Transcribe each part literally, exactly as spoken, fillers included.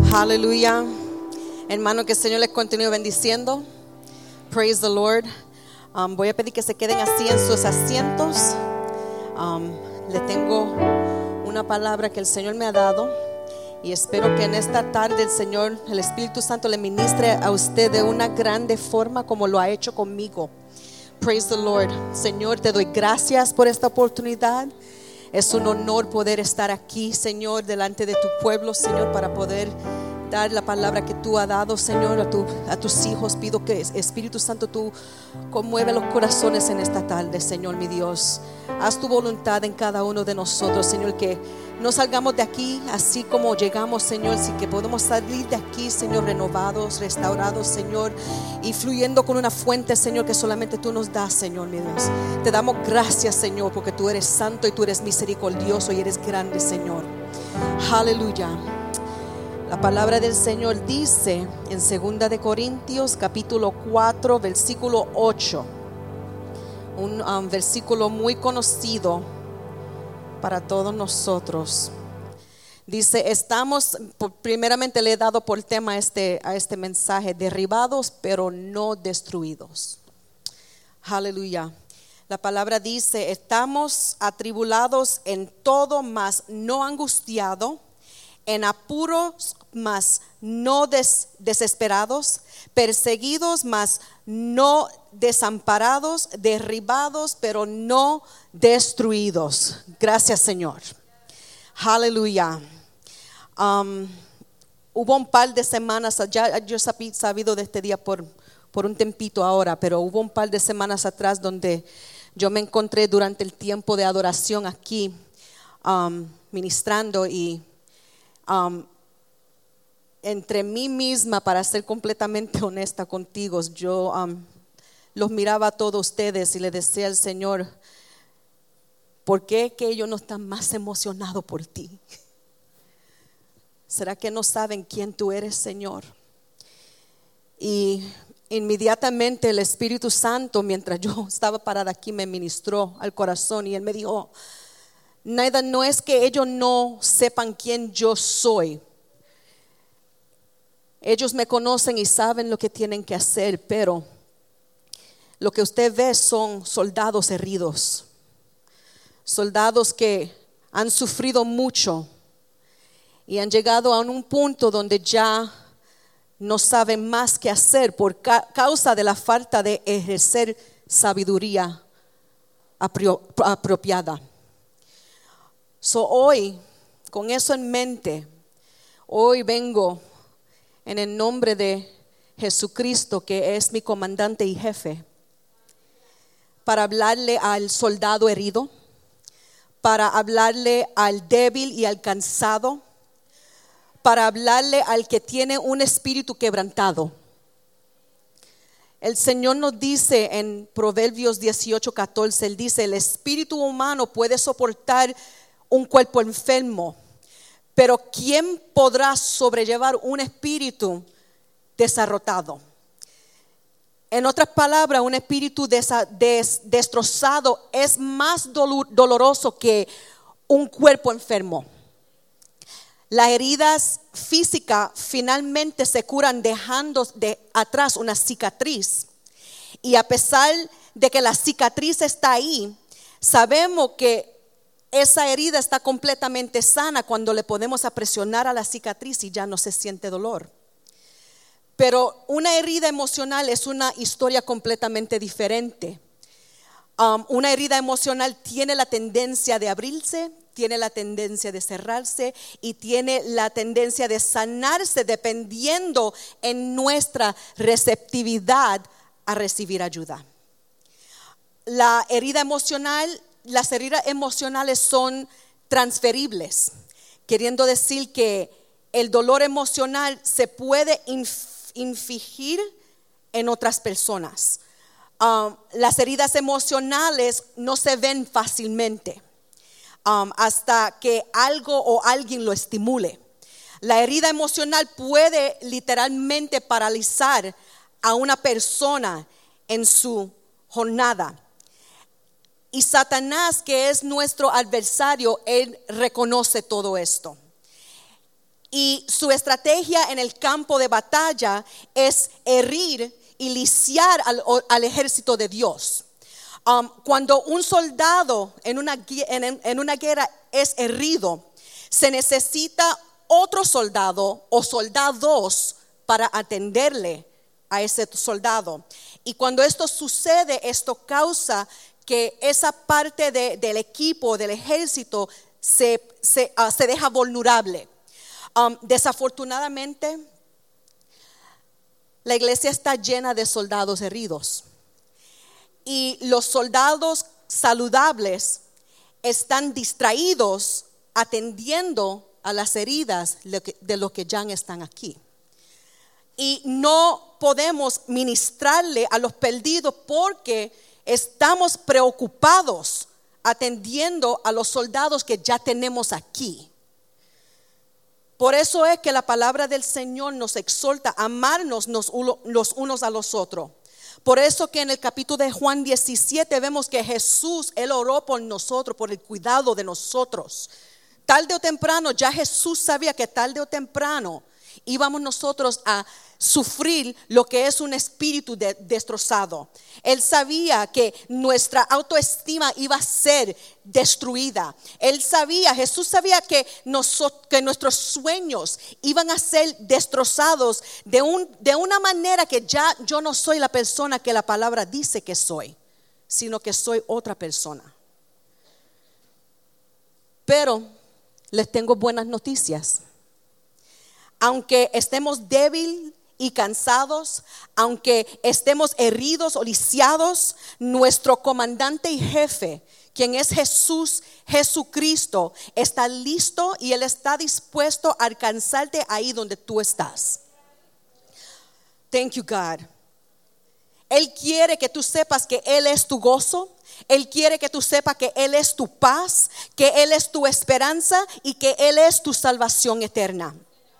Aleluya. Hermano, que el Señor les continúe bendiciendo. Praise the Lord. Um, voy a pedir que se queden así en sus asientos. Um, le tengo una palabra que el Señor me ha dado. Y espero que en esta tarde el Señor, el Espíritu Santo, le ministre a usted de una grande forma como lo ha hecho conmigo. Praise the Lord. Señor, te doy gracias por esta oportunidad. Es un honor poder estar aquí, Señor, delante de tu pueblo, Señor, para poder dar la palabra que tú has dado, Señor, a, tu, a tus hijos. Pido que Espíritu Santo, tú conmueve los corazones en esta tarde, Señor, mi Dios. Haz tu voluntad en cada uno de nosotros, Señor, que no salgamos de aquí así como llegamos, Señor, sino que podemos salir de aquí, Señor, renovados, restaurados, Señor, y fluyendo con una fuente, Señor, que solamente tú nos das, Señor, mi Dios. Te damos gracias, Señor, porque tú eres santo y tú eres misericordioso y eres grande, Señor. Aleluya. La palabra del Señor dice en segunda de Corintios capítulo cuatro versículo ocho, un um, versículo muy conocido para todos nosotros. Dice, estamos, primeramente le he dado por tema a este, a este mensaje, derribados pero no destruidos. Aleluya. La palabra dice, estamos atribulados en todo, mas no angustiados, en apuros, mas no des, desesperados, perseguidos, mas no desamparados, derribados, pero no destruidos. Gracias, Señor. Aleluya. Um, hubo un par de semanas, ya yo he sabido de este día por, por un tempito ahora, pero hubo un par de semanas atrás donde yo me encontré durante el tiempo de adoración aquí um, ministrando y Um, entre mí misma, para ser completamente honesta contigo, yo um, los miraba a todos ustedes y le decía al Señor, ¿por qué que ellos no están más emocionados por ti? ¿Será que no saben quién tú eres, Señor? Y inmediatamente el Espíritu Santo, mientras yo estaba parada aquí, me ministró al corazón y Él me dijo, Naida, no es que ellos no sepan quién yo soy. Ellos me conocen y saben lo que tienen que hacer, pero lo que usted ve son soldados heridos, soldados que han sufrido mucho y han llegado a un punto donde ya no saben más qué hacer por ca- causa de la falta de ejercer sabiduría apro- apropiada. So hoy, con eso en mente, hoy vengo en el nombre de Jesucristo, que es mi comandante y jefe, para hablarle al soldado herido, para hablarle al débil y al cansado, para hablarle al que tiene un espíritu quebrantado. El Señor nos dice en Proverbios dieciocho catorce, Él dice, el espíritu humano puede soportar un cuerpo enfermo, pero ¿quién podrá sobrellevar un espíritu desarrotado? En otras palabras, un espíritu desa, des, destrozado es más dolor, doloroso que un cuerpo enfermo. Las heridas físicas finalmente se curan dejando de atrás una cicatriz. Y a pesar de que la cicatriz está ahí, sabemos que esa herida está completamente sana cuando le podemos presionar a la cicatriz y ya no se siente dolor. Pero una herida emocional es una historia completamente diferente. Um, una herida emocional tiene la tendencia de abrirse, tiene la tendencia de cerrarse y tiene la tendencia de sanarse dependiendo en nuestra receptividad a recibir ayuda. La herida emocional Las heridas emocionales son transferibles, queriendo decir que el dolor emocional se puede inf- infligir en otras personas. Um, las heridas emocionales no se ven fácilmente um, hasta que algo o alguien lo estimule. La herida emocional puede literalmente paralizar a una persona en su jornada. Y Satanás, que es nuestro adversario, él reconoce todo esto. Y su estrategia en el campo de batalla es herir y lisiar al, al ejército de Dios. Um, cuando un soldado en una, en, en una guerra es herido, se necesita otro soldado o soldados para atenderle a ese soldado. Y cuando esto sucede, esto causa que esa parte de, del equipo, del ejército, se, se, uh, se deja vulnerable. Um, desafortunadamente, la iglesia está llena de soldados heridos. Y los soldados saludables están distraídos atendiendo a las heridas de los que ya están aquí. Y no podemos ministrarle a los perdidos porque estamos preocupados atendiendo a los soldados que ya tenemos aquí. Por eso es que la palabra del Señor nos exhorta a amarnos los unos a los otros. Por eso que en el capítulo de Juan diecisiete vemos que Jesús, Él oró por nosotros, por el cuidado de nosotros. Tarde o temprano, ya Jesús sabía que tarde o temprano íbamos nosotros a sufrir lo que es un espíritu de, destrozado. Él sabía que nuestra autoestima iba a ser destruida. Él sabía, Jesús sabía que, nosotros, que nuestros sueños iban a ser destrozados de, un, de una manera que ya yo no soy la persona que la palabra dice que soy, sino que soy otra persona. Pero les tengo buenas noticias. Aunque estemos débiles y cansados, aunque estemos heridos o lisiados, nuestro comandante y jefe, quien es Jesús, Jesucristo, está listo y Él está dispuesto a alcanzarte ahí donde tú estás. Thank you, God. Él quiere que tú sepas que Él es tu gozo. Él quiere que tú sepas que Él es tu paz, que Él es tu esperanza y que Él es tu salvación eterna.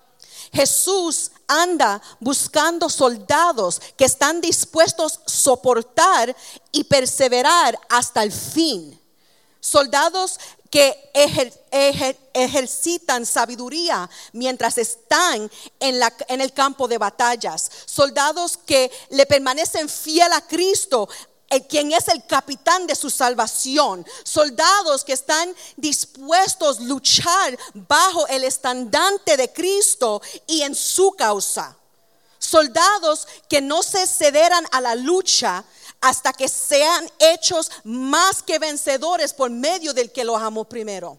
Jesús anda buscando soldados que están dispuestos a soportar y perseverar hasta el fin. Soldados que ejer, ejer, ejercitan sabiduría mientras están en, la, en el campo de batallas. Soldados que le permanecen fiel a Cristo, el, quien es el capitán de su salvación. Soldados que están dispuestos a luchar bajo el estandarte de Cristo y en su causa. Soldados que no se cederán a la lucha hasta que sean hechos más que vencedores por medio del que los amó primero.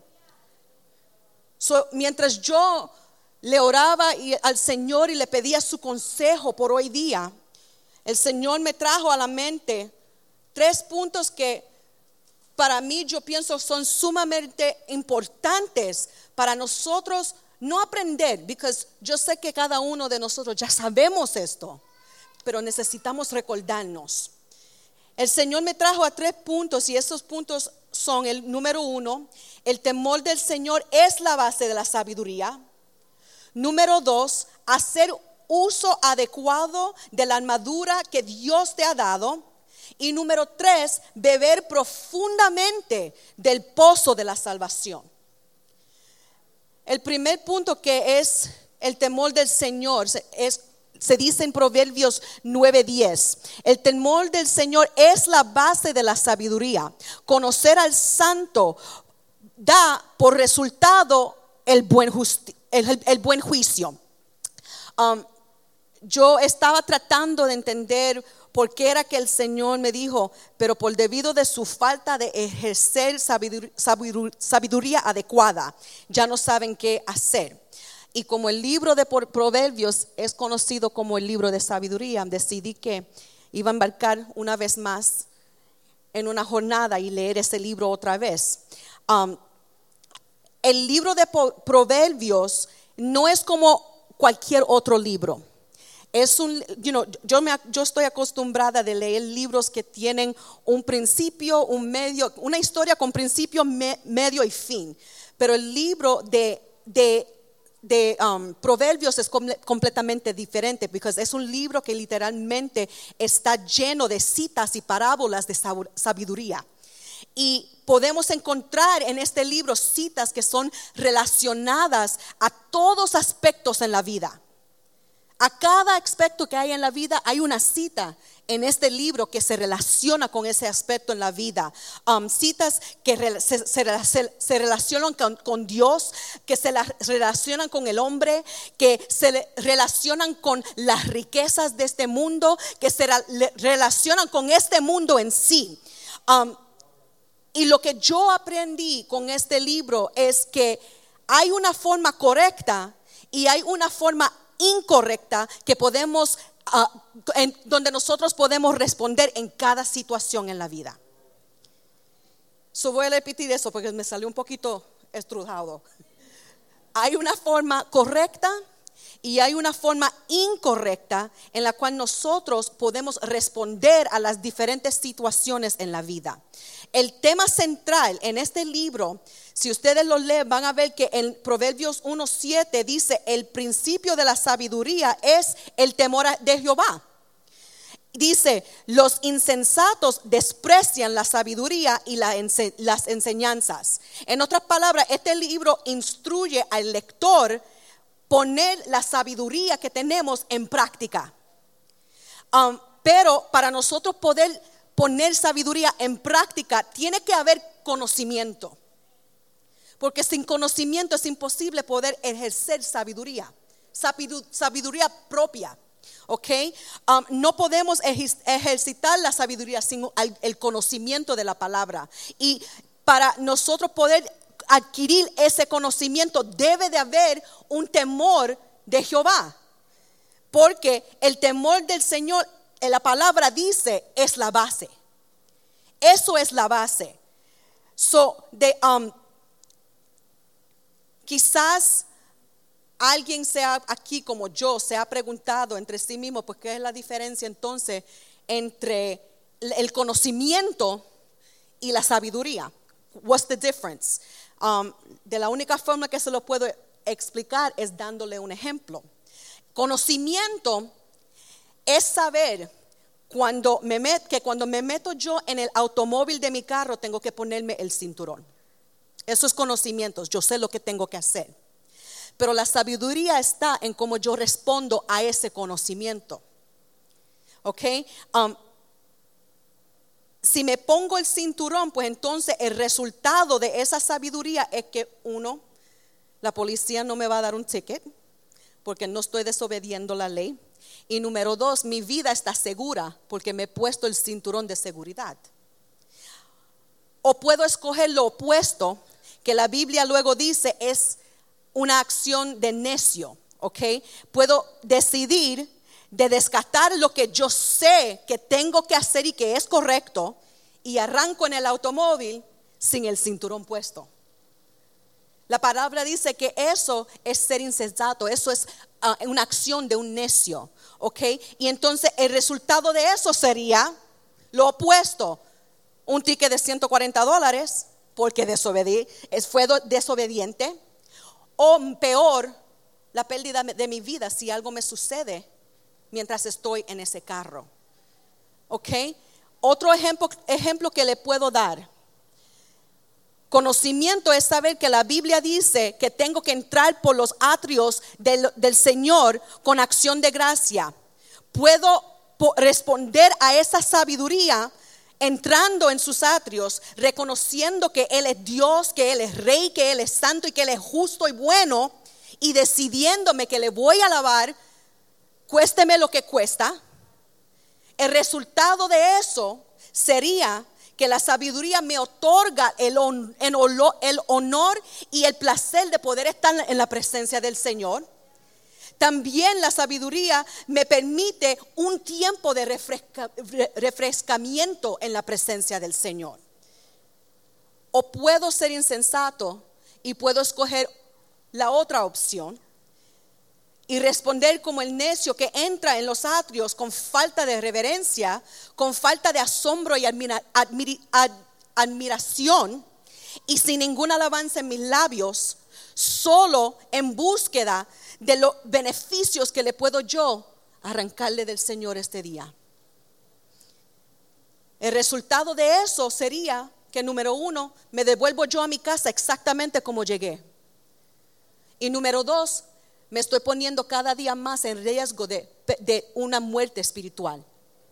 So, mientras yo le oraba y, al Señor y le pedía su consejo por hoy día, el Señor me trajo a la mente tres puntos que para mí yo pienso son sumamente importantes para nosotros no aprender, porque yo sé que cada uno de nosotros ya sabemos esto, pero necesitamos recordarnos. El Señor me trajo a tres puntos y esos puntos son: el número uno, el temor del Señor es la base de la sabiduría. Número dos, hacer uso adecuado de la armadura que Dios te ha dado. Y número tres, beber profundamente del pozo de la salvación. El primer punto, que es el temor del Señor, es, se dice en Proverbios nueve diez. El temor del Señor es la base de la sabiduría. Conocer al santo da por resultado el buen, justi- el, el, el buen juicio. Um, yo estaba tratando de entender por qué era que el Señor me dijo, pero por debido de su falta de ejercer sabiduría, sabiduría adecuada, ya no saben qué hacer. Y como el libro de Proverbios es conocido como el libro de sabiduría, decidí que iba a embarcar una vez más en una jornada y leer ese libro otra vez. Um, el libro de Proverbios no es como cualquier otro libro. Es un, you know, yo, me, yo estoy acostumbrada de leer libros que tienen un principio, un medio, una historia con principio, me, medio y fin. Pero el libro de, de, de um, Proverbios es com, completamente diferente, porque es un libro que literalmente está lleno de citas y parábolas de sabiduría. Y podemos encontrar en este libro citas que son relacionadas a todos aspectos en la vida. A cada aspecto que hay en la vida hay una cita en este libro que se relaciona con ese aspecto en la vida. Um, citas que re, se, se, se relacionan con, con Dios, que se la, relacionan con el hombre, que se le, relacionan con las riquezas de este mundo, que se re, relacionan con este mundo en sí. Um, y lo que yo aprendí con este libro es que hay una forma correcta y hay una forma incorrecta que podemos Uh, en, donde nosotros podemos responder en cada situación en la vida. So voy a repetir eso porque me salió un poquito estrujado. Hay una forma correcta y hay una forma incorrecta en la cual nosotros podemos responder a las diferentes situaciones en la vida. El tema central en este libro, si ustedes lo leen, van a ver que en Proverbios uno siete dice: el principio de la sabiduría es el temor de Jehová. Dice: los insensatos desprecian la sabiduría y la ense- las enseñanzas. En otras palabras, este libro instruye al lector poner la sabiduría que tenemos en práctica. Um, pero para nosotros poder poner sabiduría en práctica, tiene que haber conocimiento. Porque sin conocimiento es imposible poder ejercer sabiduría. Sabiduría propia. ¿Ok? Um, no podemos ejercitar la sabiduría sin el, el conocimiento de la palabra. Y para nosotros poder adquirir ese conocimiento, debe de haber un temor de Jehová. Porque el temor del Señor, en la palabra dice, es la base. Eso es la base. So, de, um, quizás alguien sea aquí como yo, se ha preguntado entre sí mismo, pues qué es la diferencia entonces entre el conocimiento y la sabiduría. What's the difference? Um, de la única forma que se lo puedo explicar es dándole un ejemplo. Conocimiento es saber cuando me met, que cuando me meto yo en el automóvil de mi carro tengo que ponerme el cinturón. Eso es conocimiento, yo sé lo que tengo que hacer. Pero la sabiduría está en cómo yo respondo a ese conocimiento. ¿Ok? Um, si me pongo el cinturón, pues entonces el resultado de esa sabiduría es que uno, la policía no me va a dar un ticket porque no estoy desobediendo la ley. Y número dos, mi vida está segura porque me he puesto el cinturón de seguridad. O puedo escoger lo opuesto, que la Biblia luego dice es una acción de necio, ¿ok? Puedo decidir de descartar lo que yo sé que tengo que hacer y que es correcto y arranco en el automóvil sin el cinturón puesto. La palabra dice que eso es ser insensato, eso es uh, una acción de un necio, ¿ok? Y entonces el resultado de eso sería lo opuesto, un ticket de ciento cuarenta dólares porque desobedí, fue desobediente, o peor, la pérdida de mi vida si algo me sucede mientras estoy en ese carro. ¿Ok? Otro ejemplo, ejemplo que le puedo dar. Conocimiento es saber que la Biblia dice que tengo que entrar por los atrios del, del Señor con acción de gracia. Puedo po- responder a esa sabiduría entrando en sus atrios, reconociendo que Él es Dios, que Él es Rey, que Él es santo y que Él es justo y bueno, y decidiéndome que le voy a alabar, cuésteme lo que cuesta. El resultado de eso sería que la sabiduría me otorga el, on, el honor y el placer de poder estar en la presencia del Señor. También la sabiduría me permite un tiempo de refresca, refrescamiento en la presencia del Señor. O puedo ser insensato y puedo escoger la otra opción y responder como el necio que entra en los atrios con falta de reverencia, con falta de asombro y admira, admir, ad, admiración y sin ninguna alabanza en mis labios, solo en búsqueda de los beneficios que le puedo yo arrancarle del Señor este día. El resultado de eso sería que número uno, me devuelvo yo a mi casa exactamente como llegué. Y número dos, me estoy poniendo cada día más en riesgo de, de una muerte espiritual.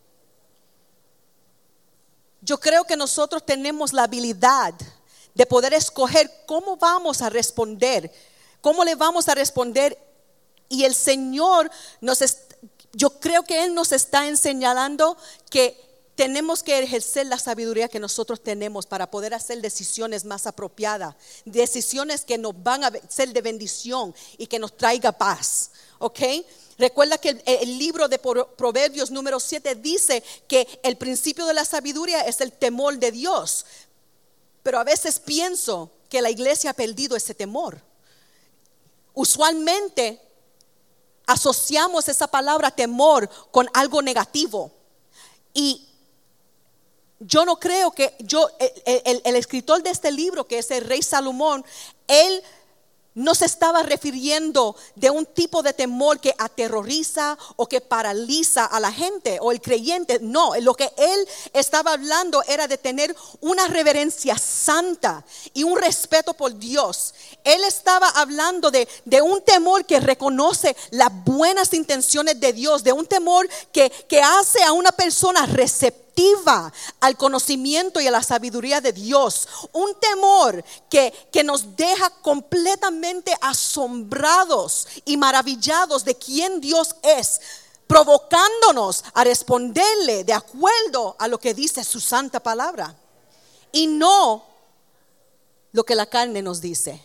Yo creo que nosotros tenemos la habilidad de poder escoger cómo vamos a responder, cómo le vamos a responder. Y el Señor nos está, yo creo que Él nos está enseñando que tenemos que ejercer la sabiduría que nosotros tenemos para poder hacer decisiones más apropiadas, decisiones que nos van a ser de bendición y que nos traiga paz, ¿ok? Recuerda que el, el libro de Proverbios número siete dice que el principio de la sabiduría es el temor de Dios. Pero a veces pienso que la iglesia ha perdido ese temor. Usualmente asociamos esa palabra temor con algo negativo. Y yo no creo que yo, el, el, el escritor de este libro, que es el rey Salomón, él no se estaba refiriendo de un tipo de temor que aterroriza o que paraliza a la gente o el creyente. No, lo que él estaba hablando era de tener una reverencia santa y un respeto por Dios. Él estaba hablando de, de un temor que reconoce las buenas intenciones de Dios, de un temor que, que hace a una persona receptiva al conocimiento y a la sabiduría de Dios. Un temor que, que nos deja completamente asombrados y maravillados de quién Dios es, provocándonos a responderle de acuerdo a lo que dice su santa palabra y no lo que la carne nos dice.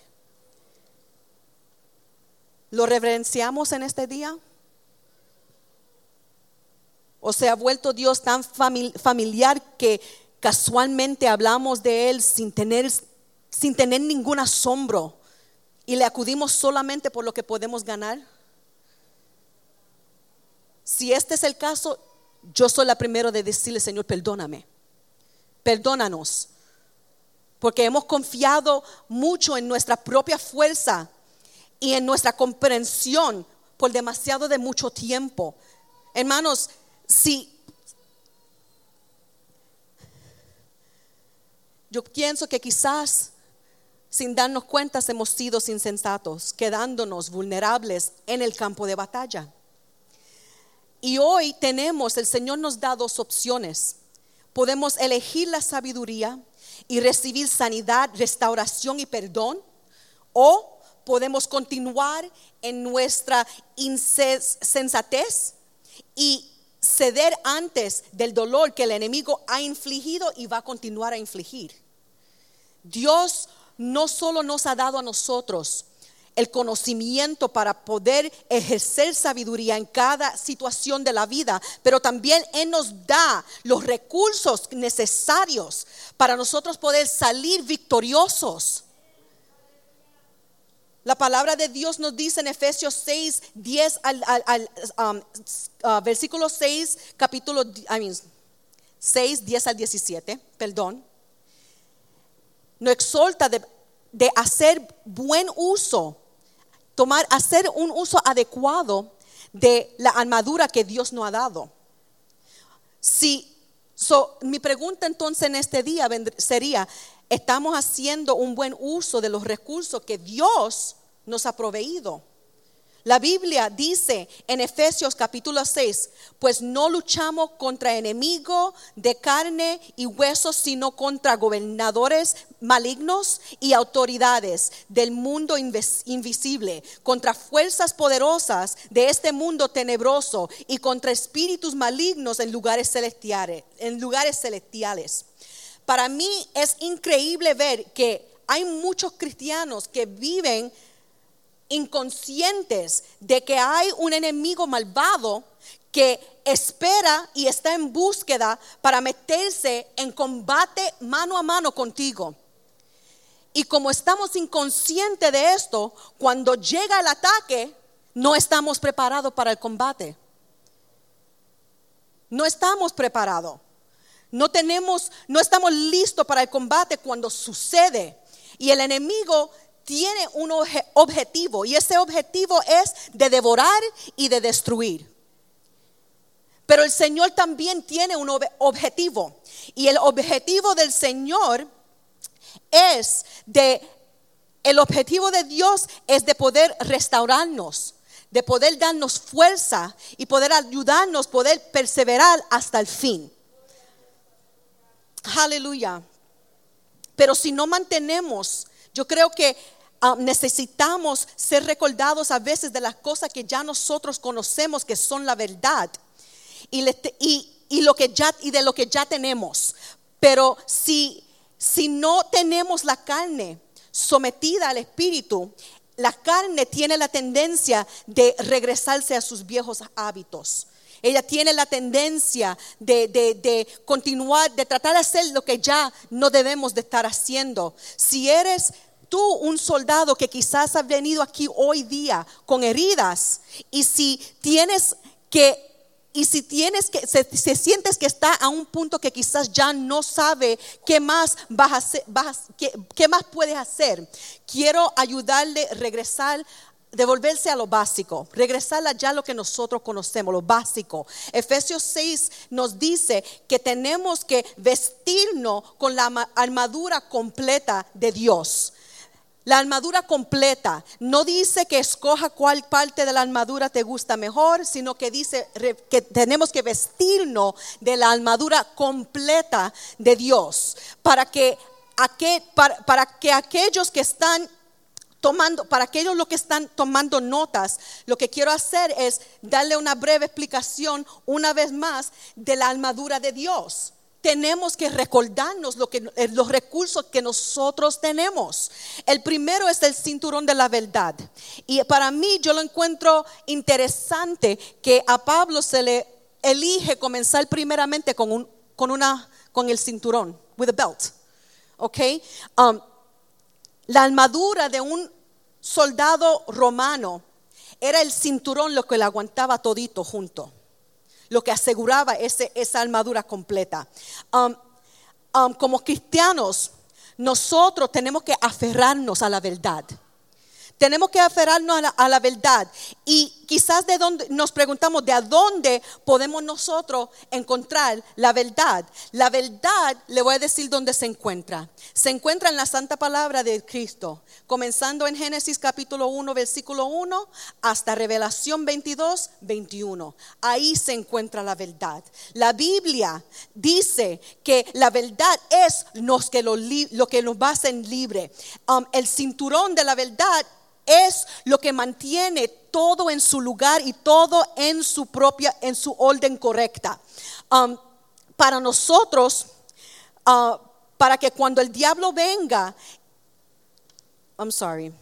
¿Lo reverenciamos en este día? ¿O se ha vuelto Dios tan familiar que casualmente hablamos de Él sin tener, sin tener ningún asombro y le acudimos solamente por lo que podemos ganar? Si este es el caso, yo soy la primera de decirle: Señor, perdóname, perdónanos, porque hemos confiado mucho en nuestra propia fuerza y en nuestra comprensión por demasiado de mucho tiempo. Hermanos, si yo pienso que quizás sin darnos cuenta hemos sido insensatos, quedándonos vulnerables en el campo de batalla. Y hoy tenemos, el Señor nos da dos opciones. Podemos elegir la sabiduría y recibir sanidad, restauración y perdón, o podemos continuar en nuestra insensatez y ceder antes del dolor que el enemigo ha infligido y va a continuar a infligir. Dios no solo nos ha dado a nosotros el conocimiento para poder ejercer sabiduría en cada situación de la vida, pero también Él nos da los recursos necesarios para nosotros poder salir victoriosos. La palabra de Dios nos dice en Efesios seis, diez al, al, al um, uh, versículo seis, capítulo I mean, seis, diez al diecisiete, perdón. Nos exhorta de, de hacer buen uso, tomar, hacer un uso adecuado de la armadura que Dios nos ha dado. Si, so, mi pregunta entonces en este día sería: ¿estamos haciendo un buen uso de los recursos que Dios nos ha proveído? La Biblia dice en Efesios capítulo seis: pues no luchamos contra enemigos de carne y huesos, sino contra gobernadores malignos y autoridades del mundo invisible, contra fuerzas poderosas de este mundo tenebroso y contra espíritus malignos en lugares celestiales, en lugares celestiales. Para mí es increíble ver que hay muchos cristianos que viven inconscientes de que hay un enemigo malvado que espera y está en búsqueda para meterse en combate mano a mano contigo. Y como estamos inconscientes de esto, cuando llega el ataque, no estamos preparados para el combate. No estamos preparados. No tenemos, no estamos listos para el combate cuando sucede. Y el enemigo tiene un obje- objetivo, y ese objetivo es de devorar y de destruir. Pero el Señor también tiene un ob- objetivo, y el objetivo del Señor es de, el objetivo de Dios es de poder restaurarnos, de poder darnos fuerza y poder ayudarnos, poder perseverar hasta el fin. Aleluya. Pero si no mantenemos, yo creo que uh, necesitamos ser recordados a veces de las cosas que ya nosotros conocemos que son la verdad y, le, y, y, lo que ya, y de lo que ya tenemos. Pero si, si no tenemos la carne sometida al espíritu, la carne tiene la tendencia de regresarse a sus viejos hábitos. Ella tiene la tendencia de, de, de continuar, de tratar de hacer lo que ya no debemos de estar haciendo. Si eres tú un soldado que quizás has venido aquí hoy día con heridas, y si tienes que Y si tienes que, se, se sientes que está a un punto que quizás ya no sabe qué más vas a hacer, vas, qué, qué más puedes hacer, quiero ayudarle a regresar, devolverse a lo básico, regresar allá a lo que nosotros conocemos, lo básico. Efesios seis nos dice que tenemos que vestirnos con la armadura completa de Dios. La armadura completa no dice que escoja cuál parte de la armadura te gusta mejor, sino que dice que tenemos que vestirnos de la armadura completa de Dios, para que, aquel, para, para que aquellos que están tomando, para aquellos los que están tomando notas, lo que quiero hacer es darle una breve explicación una vez más de la armadura de Dios. Tenemos que recordarnos lo que, los recursos que nosotros tenemos. El primero es el cinturón de la verdad. Y para mí yo lo encuentro interesante que a Pablo se le elige comenzar primeramente con, un, con, una, con el cinturón, with a belt. Okay? Um, la armadura de un soldado romano era el cinturón lo que le aguantaba todito junto, lo que aseguraba ese, esa armadura completa. Um, um, como cristianos, nosotros tenemos que aferrarnos a la verdad. Tenemos que aferrarnos a la, a la verdad. Y quizás de dónde nos preguntamos, ¿de a dónde podemos nosotros encontrar la verdad? La verdad, le voy a decir dónde se encuentra. Se encuentra en la santa palabra de Cristo, comenzando en Génesis capítulo uno, versículo uno, hasta Revelación veintidós, veintiuno. Ahí se encuentra la verdad. La Biblia dice que la verdad es los que lo, lo que nos va a hacer libre. Um, el cinturón de la verdad es lo que mantiene todo en su lugar y todo en su propia, en su orden correcta. Um, para nosotros, uh, para que cuando el diablo venga, I'm sorry,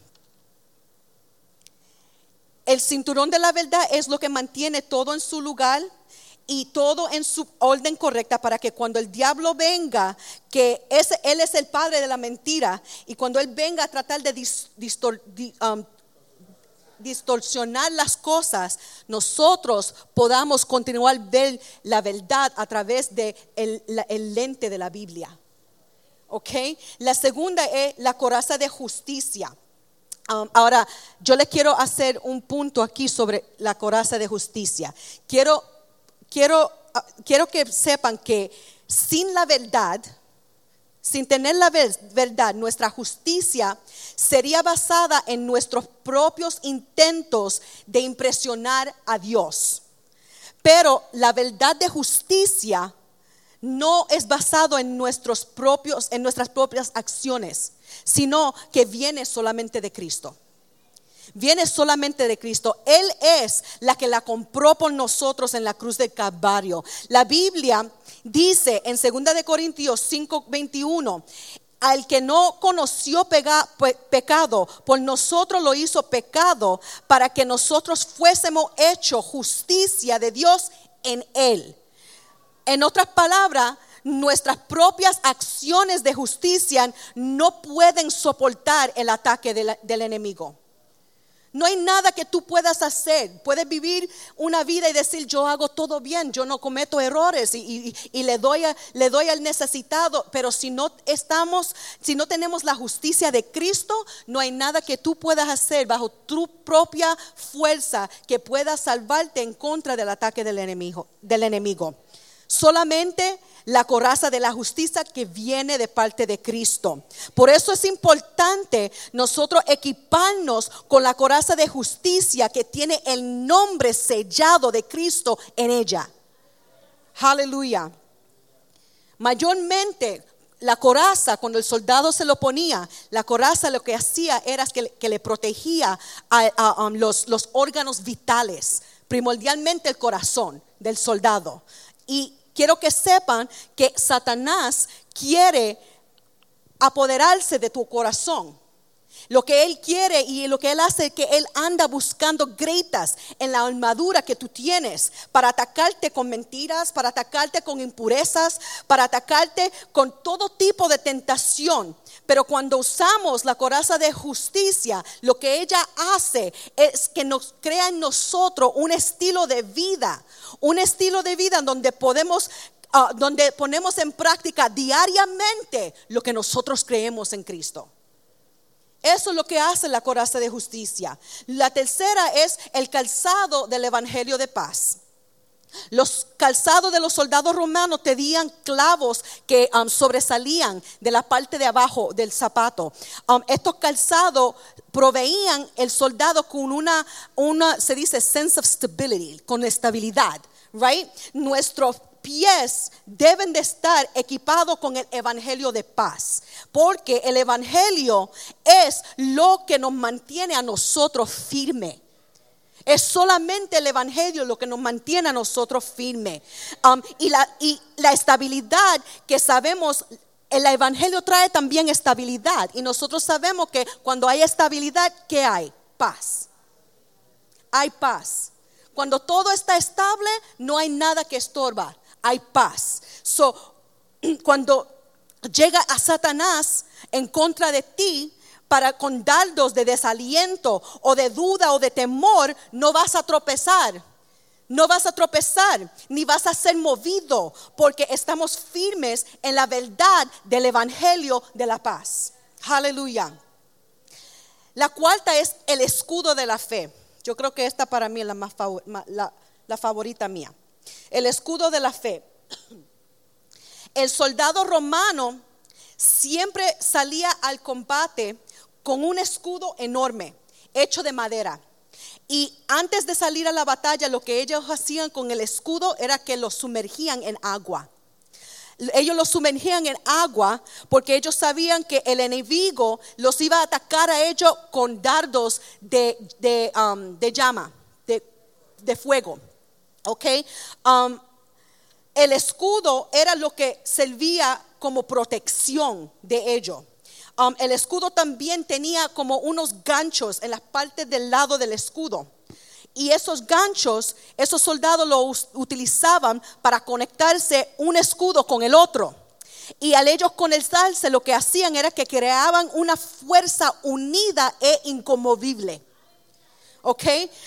el cinturón de la verdad es lo que mantiene todo en su lugar y todo en su orden correcta, para que cuando el diablo venga, que es, él es el padre de la mentira, y cuando él venga a tratar de dis, distor, di, um, distorsionar las cosas, nosotros podamos continuar ver la verdad a través de el, la, el lente de la Biblia. Okay. La segunda es la coraza de justicia. Um, ahora, yo les quiero hacer un punto aquí sobre la coraza de justicia. Quiero Quiero, quiero que sepan que sin la verdad, sin tener la verdad, nuestra justicia sería basada en nuestros propios intentos de impresionar a Dios. Pero la verdad de justicia no es basado en nuestros propios, en nuestras propias acciones, sino que viene solamente de Cristo. Viene solamente de Cristo. Él es la que la compró por nosotros en la cruz del Calvario. La Biblia dice en segunda de Corintios cinco, veintiuno, al que no conoció pega, pe, pecado, por nosotros lo hizo pecado, para que nosotros fuésemos hechos justicia de Dios en él. En otras palabras, nuestras propias acciones de justicia no pueden soportar el ataque de la, del enemigo. No hay nada que tú puedas hacer. Puedes vivir una vida y decir, yo hago todo bien, yo no cometo errores y, y, y le doy a, le doy al necesitado. Pero si no estamos, si no tenemos la justicia de Cristo, no hay nada que tú puedas hacer bajo tu propia fuerza que pueda salvarte en contra del ataque del enemigo, del enemigo. solamente la coraza de la justicia que viene de parte de Cristo. Por eso es importante nosotros equiparnos con la coraza de justicia que tiene el nombre sellado de Cristo en ella. Aleluya. Mayormente la coraza, cuando el soldado se lo ponía, la coraza lo que hacía era que, que le protegía a, a um, los, los órganos vitales, primordialmente el corazón del soldado. Y quiero que sepan que Satanás quiere apoderarse de tu corazón. Lo que él quiere y lo que él hace es que él anda buscando grietas en la armadura que tú tienes para atacarte con mentiras, para atacarte con impurezas, para atacarte con todo tipo de tentación. Pero cuando usamos la coraza de justicia, lo que ella hace es que nos crea en nosotros un estilo de vida, un estilo de vida donde podemos, uh, donde ponemos en práctica diariamente lo que nosotros creemos en Cristo. Eso es lo que hace la coraza de justicia. La tercera es el calzado del evangelio de paz. Los calzados de los soldados romanos tenían clavos que um, sobresalían de la parte de abajo del zapato. Um, estos calzados proveían el soldado con una, una, se dice sense of stability, con estabilidad, right? Nuestros pies deben de estar equipados con el evangelio de paz, porque el evangelio es lo que nos mantiene a nosotros firmes. Es solamente el evangelio lo que nos mantiene a nosotros firmes. Um, y, la, y la estabilidad que sabemos, el evangelio trae también estabilidad. Y nosotros sabemos que cuando hay estabilidad, ¿qué hay? Paz. Hay paz. Cuando todo está estable, no hay nada que estorba. Hay paz. So, cuando llega a Satanás en contra de ti para con dardos de desaliento o de duda o de temor, no vas a tropezar. No vas a tropezar ni vas a ser movido, porque estamos firmes en la verdad del evangelio de la paz. Aleluya. La cuarta es el escudo de la fe. Yo creo que esta para mí es la más favor, la, la favorita mía. El escudo de la fe. El soldado romano siempre salía al combate con un escudo enorme, hecho de madera. Y antes de salir a la batalla, lo que ellos hacían con el escudo era que lo sumergían en agua. Ellos lo sumergían en agua porque ellos sabían que el enemigo los iba a atacar a ellos con dardos de, de, um, de llama, de, de fuego. Ok, um, el escudo era lo que servía como protección de ellos. Um, el escudo también tenía como unos ganchos en las partes del lado del escudo. Y esos ganchos, esos soldados los utilizaban para conectarse un escudo con el otro. Y al ellos conectarse, lo que hacían era que creaban una fuerza unida e inconmovible. Ok,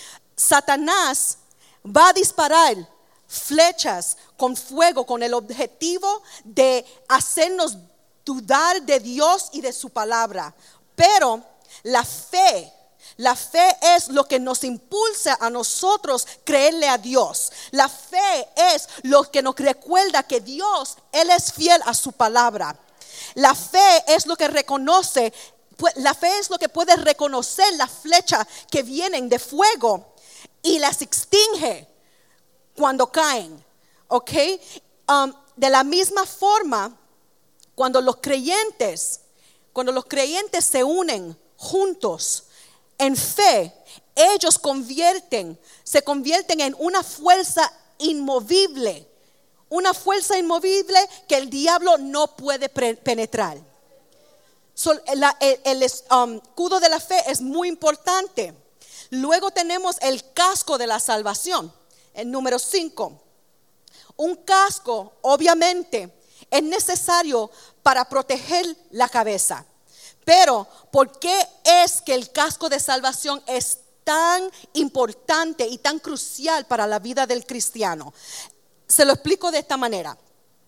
Satanás va a disparar flechas con fuego con el objetivo de hacernos dudar de Dios y de su palabra. Pero la fe, la fe es lo que nos impulsa a nosotros creerle a Dios. La fe es lo que nos recuerda que Dios, Él es fiel a su palabra. La fe es lo que reconoce, la fe es lo que puede reconocer las flechas que vienen de fuego y las extingue cuando caen. Ok, um, de la misma forma, cuando los creyentes, cuando los creyentes se unen juntos en fe, ellos convierten, se convierten en una fuerza inmovible, una fuerza inmovible que el diablo no puede pre- penetrar. So, la, el, el um, escudo de la fe es muy importante. Luego tenemos el casco de la salvación, el número cinco. Un casco, obviamente, es necesario para proteger la cabeza. Pero, ¿por qué es que el casco de salvación es tan importante y tan crucial para la vida del cristiano? Se lo explico de esta manera.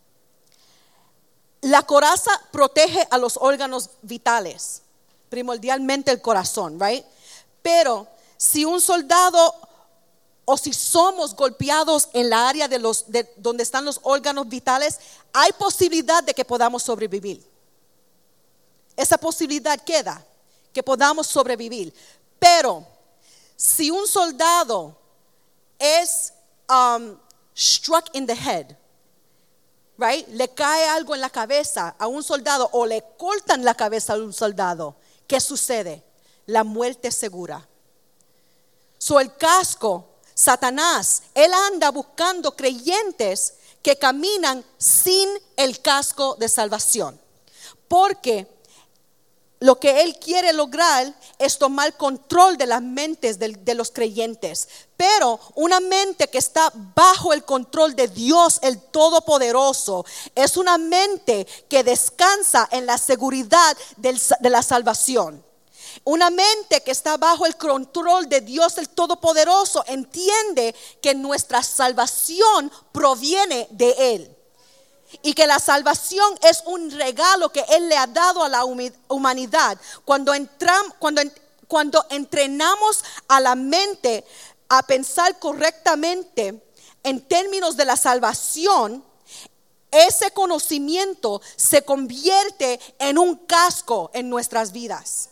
La coraza protege a los órganos vitales, primordialmente el corazón, right? Pero si un soldado o si somos golpeados en la área de los de donde están los órganos vitales, hay posibilidad de que podamos sobrevivir. Esa posibilidad queda, que podamos sobrevivir. Pero si un soldado es um, struck in the head, right? Le cae algo en la cabeza a un soldado o le cortan la cabeza a un soldado, ¿qué sucede? La muerte segura. So el casco, Satanás, él anda buscando creyentes que caminan sin el casco de salvación. Porque lo que él quiere lograr es tomar control de las mentes de, de los creyentes. Pero una mente que está bajo el control de Dios el Todopoderoso es una mente que descansa en la seguridad del, de la salvación. Una mente que está bajo el control de Dios el Todopoderoso entiende que nuestra salvación proviene de Él. Y que la salvación es un regalo que Él le ha dado a la humanidad. Cuando, entram, cuando, cuando entrenamos a la mente a pensar correctamente en términos de la salvación, ese conocimiento se convierte en un casco en nuestras vidas.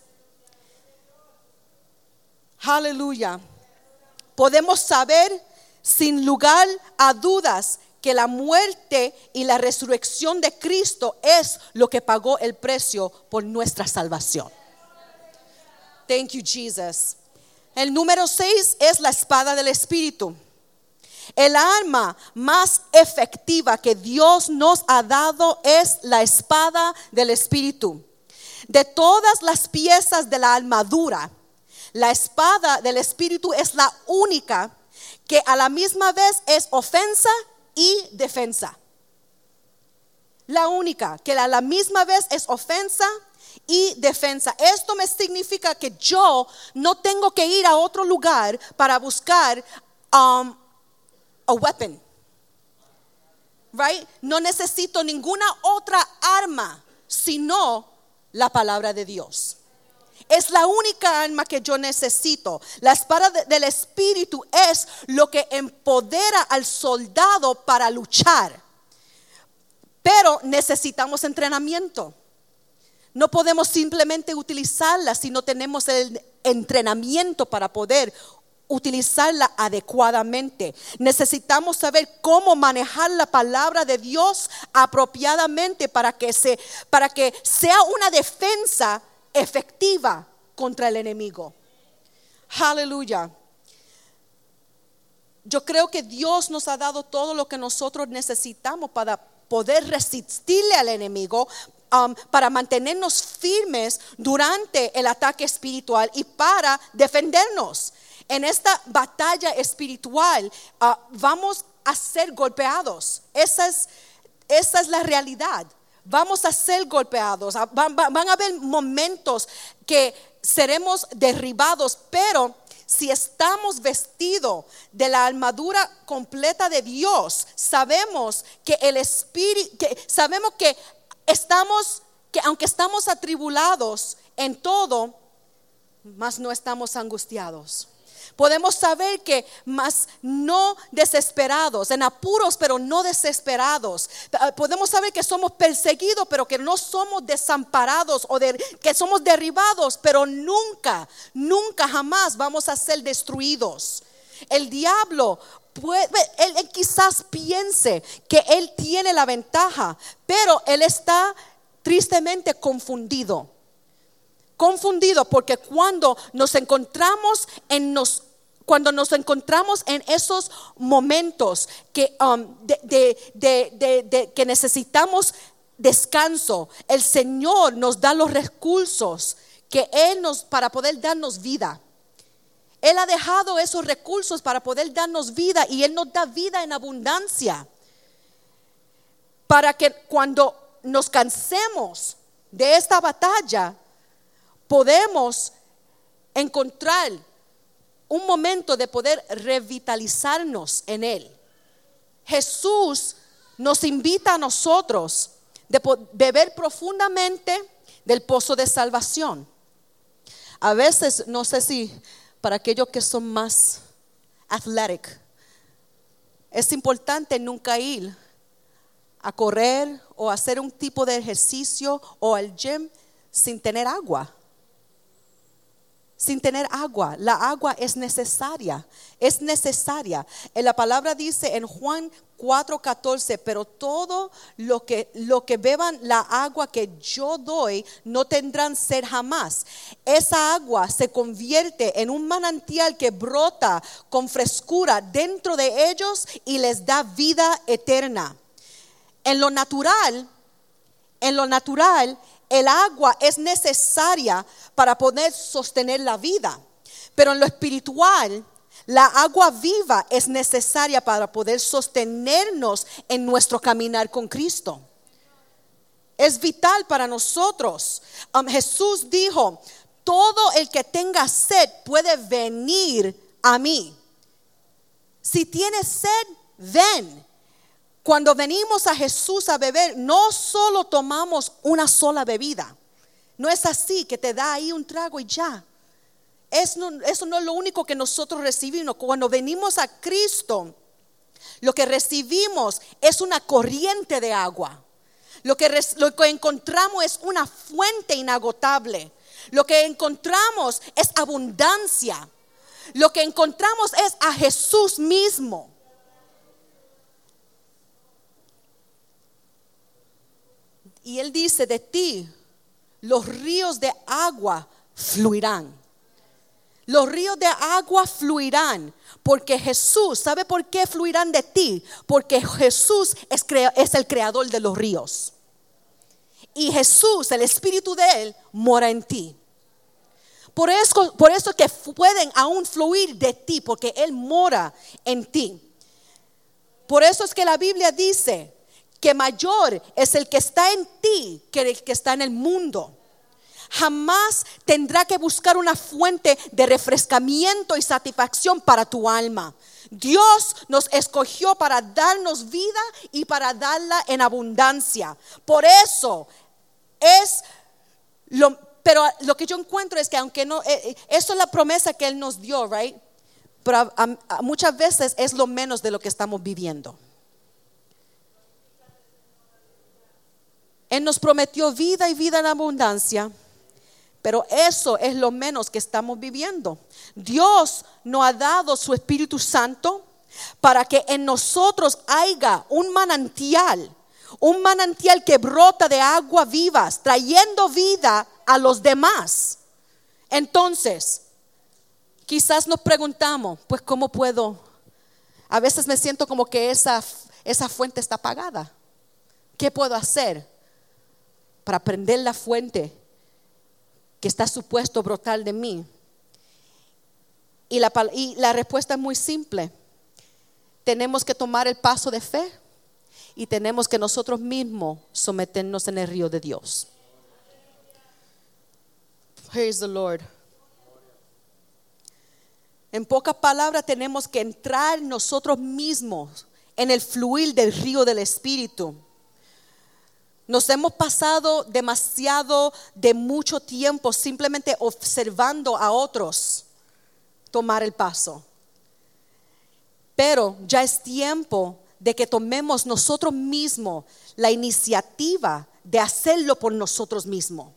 Aleluya. Podemos saber sin lugar a dudas que la muerte y la resurrección de Cristo es lo que pagó el precio por nuestra salvación. Thank you, Jesus. El número seis es la espada del Espíritu. El arma más efectiva que Dios nos ha dado es la espada del Espíritu. De todas las piezas de la armadura, la espada del Espíritu es la única que a la misma vez es ofensa y defensa. La única que a la misma vez es ofensa y defensa. Esto me significa que yo no tengo que ir a otro lugar para buscar um, a weapon. Right? No necesito ninguna otra arma sino la palabra de Dios. Es la única arma que yo necesito. La espada de, del Espíritu es lo que empodera al soldado para luchar. Pero necesitamos entrenamiento. No podemos simplemente utilizarla si no tenemos el entrenamiento para poder utilizarla adecuadamente. Necesitamos saber cómo manejar la palabra de Dios apropiadamente para que, se, para que sea una defensa efectiva contra el enemigo. Aleluya. Yo creo que Dios nos ha dado todo lo que nosotros necesitamos para poder resistirle al enemigo, um, para mantenernos firmes durante el ataque espiritual y para defendernos. En esta batalla espiritual uh, vamos a ser golpeados. Esa es, esa es la realidad. Vamos a ser golpeados, van, van, van a haber momentos que seremos derribados, pero si estamos vestidos de la armadura completa de Dios, sabemos que el Espíritu, que sabemos que estamos, que aunque estamos atribulados en todo, mas no estamos angustiados. Podemos saber que más no desesperados, en apuros pero no desesperados. Podemos saber que somos perseguidos pero que no somos desamparados o de, que somos derribados, pero nunca, nunca jamás vamos a ser destruidos. El diablo puede, él, él quizás piense que él tiene la ventaja, pero él está tristemente confundido. Confundido porque cuando nos encontramos en nos, cuando nos encontramos en esos momentos que, um, de, de, de, de, de, que necesitamos descanso, el Señor nos da los recursos que Él nos para poder darnos vida. Él ha dejado esos recursos para poder darnos vida y Él nos da vida en abundancia. Para que cuando nos cansemos de esta batalla, podemos encontrar un momento de poder revitalizarnos en Él. Jesús nos invita a nosotros de beber profundamente del pozo de salvación. A veces, no sé si para aquellos que son más athletic. Es importante nunca ir a correr o hacer un tipo de ejercicio o al gym sin tener agua. Sin tener agua. La agua es necesaria. Es necesaria. En la palabra dice en Juan cuatro catorce, pero todo lo que, lo que beban la agua que yo doy no tendrán sed jamás. Esa agua se convierte en un manantial que brota con frescura dentro de ellos y les da vida eterna. En lo natural, en lo natural, el agua es necesaria para poder sostener la vida. Pero en lo espiritual, la agua viva es necesaria para poder sostenernos en nuestro caminar con Cristo. Es vital para nosotros. Um, Jesús dijo, todo el que tenga sed puede venir a mí. Si tienes sed, ven. Cuando venimos a Jesús a beber, no solo tomamos una sola bebida. No es así que te da ahí un trago y ya. Es no, eso no es lo único que nosotros recibimos. Cuando venimos a Cristo, lo que recibimos es una corriente de agua. Lo que, lo que encontramos es una fuente inagotable. Lo que encontramos es abundancia. Lo que encontramos es a Jesús mismo. Y Él dice, de ti los ríos de agua fluirán. Los ríos de agua fluirán. Porque Jesús, ¿sabe por qué fluirán de ti? Porque Jesús es, crea, es el creador de los ríos. Y Jesús, el Espíritu de Él, mora en ti. Por eso, por eso que pueden aún fluir de ti, porque Él mora en ti. Por eso es que la Biblia dice que mayor es el que está en ti que el que está en el mundo. Jamás tendrá que buscar una fuente de refrescamiento y satisfacción para tu alma. Dios nos escogió para darnos vida y para darla en abundancia. Por eso es lo, pero lo que yo encuentro es que aunque no, eh, eso es la promesa que Él nos dio, right? Pero a, a, a muchas veces es lo menos de lo que estamos viviendo. Él nos prometió vida y vida en abundancia, pero eso es lo menos que estamos viviendo. Dios nos ha dado su Espíritu Santo para que en nosotros haya un manantial, un manantial que brota de agua vivas, trayendo vida a los demás. Entonces, quizás nos preguntamos, pues ¿cómo puedo? A veces me siento como que esa, esa fuente está apagada. ¿Qué puedo hacer para prender la fuente que está supuesto brotar de mí? Y la, y la respuesta es muy simple. Tenemos que tomar el paso de fe y tenemos que nosotros mismos someternos en el río de Dios. Praise the Lord. En pocas palabras, tenemos que entrar nosotros mismos en el fluir del río del Espíritu. Nos hemos pasado demasiado de mucho tiempo simplemente observando a otros tomar el paso. Pero ya es tiempo de que tomemos nosotros mismos la iniciativa de hacerlo por nosotros mismos.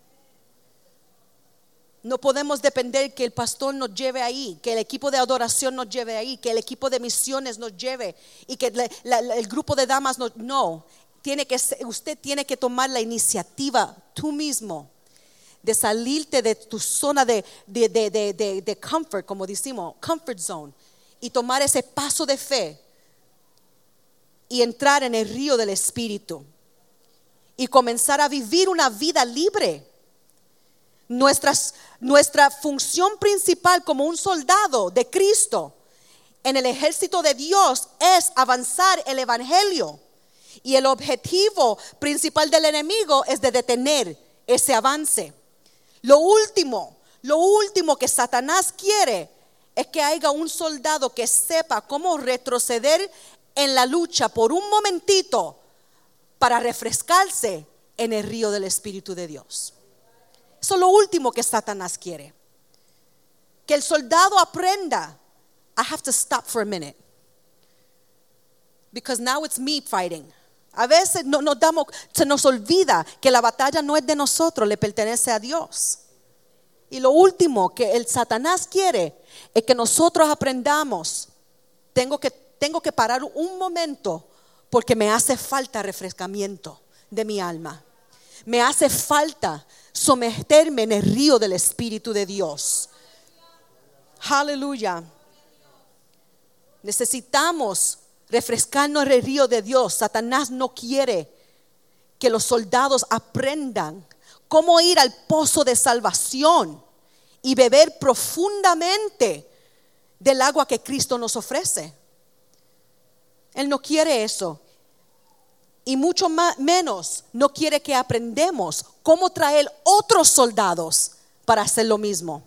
No podemos depender que el pastor nos lleve ahí, que el equipo de adoración nos lleve ahí, que el equipo de misiones nos lleve y que la, la, el grupo de damas nos, no. Tiene que, usted tiene que tomar la iniciativa tú mismo de salirte de tu zona de, de, de, de, de, de comfort, como decimos, comfort zone, y tomar ese paso de fe y entrar en el río del Espíritu y comenzar a vivir una vida libre. Nuestras, nuestra función principal como un soldado de Cristo en el ejército de Dios es avanzar el evangelio. Y el objetivo principal del enemigo es de detener ese avance. Lo último, lo último que Satanás quiere es que haya un soldado que sepa cómo retroceder en la lucha por un momentito para refrescarse en el río del Espíritu de Dios. Eso es lo último que Satanás quiere. Que el soldado aprenda I have to stop for a minute. Because now it's me fighting. A veces no, nos damos, se nos olvida que la batalla no es de nosotros, le pertenece a Dios. Y lo último que el Satanás quiere es que nosotros aprendamos. Tengo que, tengo que parar un momento porque me hace falta refrescamiento de mi alma. Me hace falta someterme en el río del Espíritu de Dios. Aleluya. Necesitamos refrescarnos en el río de Dios. Satanás no quiere que los soldados aprendan cómo ir al pozo de salvación y beber profundamente del agua que Cristo nos ofrece. Él no quiere eso. Y mucho más, menos no quiere que aprendamos cómo traer otros soldados para hacer lo mismo.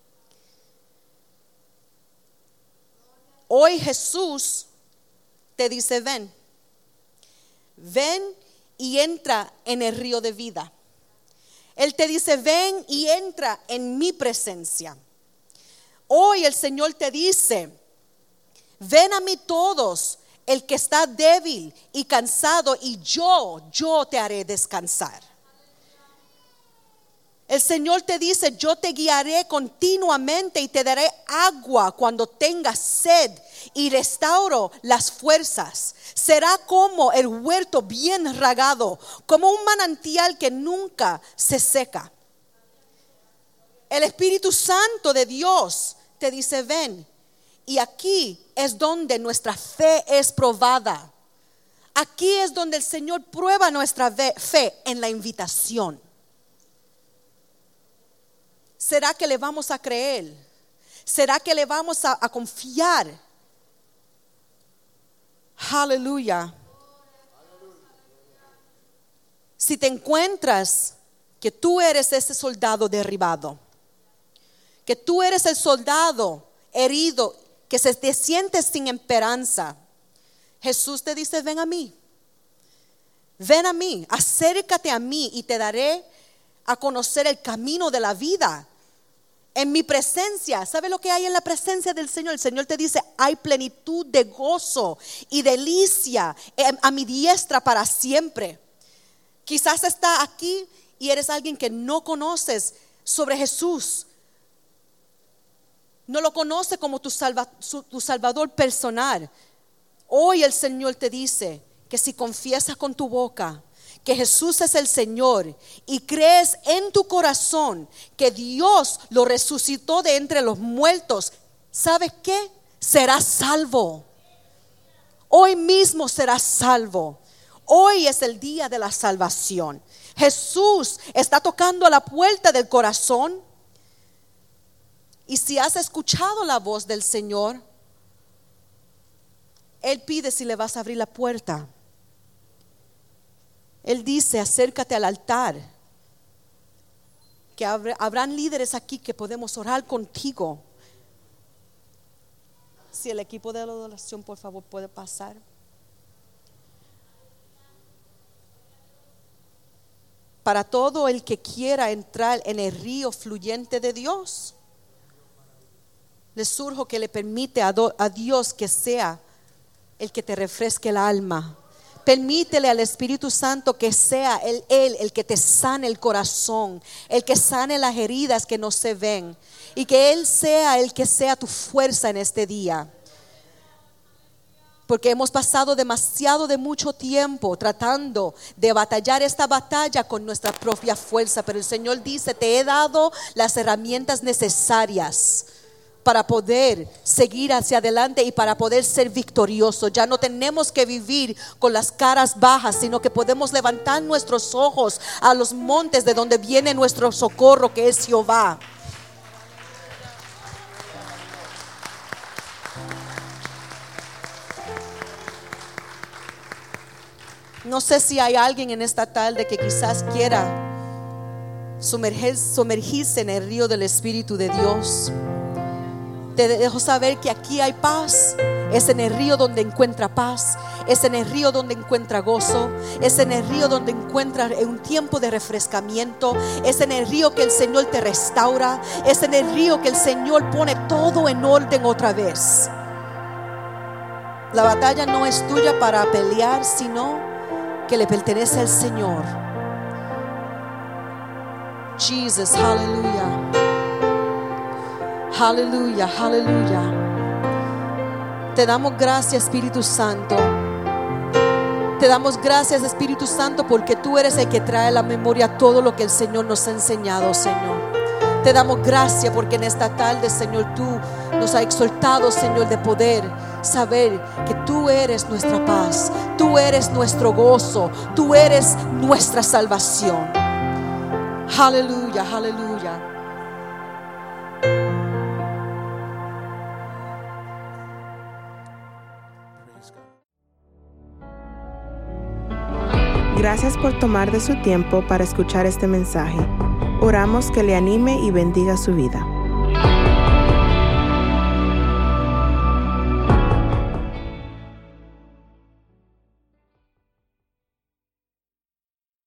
Hoy Jesús te dice: ven, ven y entra en el río de vida. Él te dice: ven y entra en mi presencia. Hoy el Señor te dice: ven a mí todos, el que está débil y cansado, y yo, yo te haré descansar. El Señor te dice: yo te guiaré continuamente y te daré agua cuando tengas sed y restauro las fuerzas. Será como el huerto bien regado, como un manantial que nunca se seca. El Espíritu Santo de Dios te dice: ven. Y aquí es donde nuestra fe es probada. Aquí es donde el Señor prueba nuestra fe, en la invitación. ¿Será que le vamos a creer? ¿Será que le vamos a, a confiar? Aleluya. Si te encuentras que tú eres ese soldado derribado, que tú eres el soldado herido, que se te sientes sin esperanza, Jesús te dice: ven a mí, ven a mí, acércate a mí y te daré a conocer el camino de la vida. En mi presencia, ¿sabe lo que hay en la presencia del Señor? El Señor te dice: hay plenitud de gozo y delicia a mi diestra para siempre. Quizás está aquí y eres alguien que no conoces sobre Jesús. No lo conoce como tu, salva, su, tu Salvador personal. Hoy el Señor te dice que si confiesas con tu boca que Jesús es el Señor y crees en tu corazón que Dios lo resucitó de entre los muertos, ¿sabes qué? Serás salvo. Hoy mismo serás salvo. Hoy es el día de la salvación. Jesús está tocando a la puerta del corazón. Y si has escuchado la voz del Señor, Él pide si le vas a abrir la puerta. Él dice: acércate al altar, que habrán líderes aquí que podemos orar contigo. Si el equipo de la adoración, por favor, puede pasar. Para todo el que quiera entrar en el río fluyente de Dios, le surjo que le permite a, do, a Dios que sea el que te refresque el alma. Permítele al Espíritu Santo que sea Él, Él el que te sane el corazón, el que sane las heridas que no se ven, y que Él sea el que sea tu fuerza en este día. Porque hemos pasado demasiado de mucho tiempo tratando de batallar esta batalla con nuestra propia fuerza, pero el Señor dice: te he dado las herramientas necesarias para poder seguir hacia adelante y para poder ser victorioso. Ya no tenemos que vivir con las caras bajas, sino que podemos levantar nuestros ojos a los montes de donde viene nuestro socorro, que es Jehová. No sé si hay alguien en esta tarde que quizás quiera sumergir, sumergirse en el río del Espíritu de Dios. Te dejo saber que aquí hay paz. Es en el río donde encuentra paz. Es en el río donde encuentra gozo. Es en el río donde encuentra un tiempo de refrescamiento. Es en el río que el Señor te restaura. Es en el río que el Señor pone todo en orden otra vez. La batalla no es tuya para pelear, sino que le pertenece al Señor. Jesus, aleluya. Aleluya, aleluya. Te damos gracias, Espíritu Santo. Te damos gracias, Espíritu Santo, porque tú eres el que trae a la memoria todo lo que el Señor nos ha enseñado, Señor. Te damos gracias porque en esta tarde, Señor, tú nos has exhortado, Señor, de poder saber que tú eres nuestra paz, tú eres nuestro gozo, tú eres nuestra salvación. Aleluya, aleluya. Gracias por tomar de su tiempo para escuchar este mensaje. Oramos que le anime y bendiga su vida.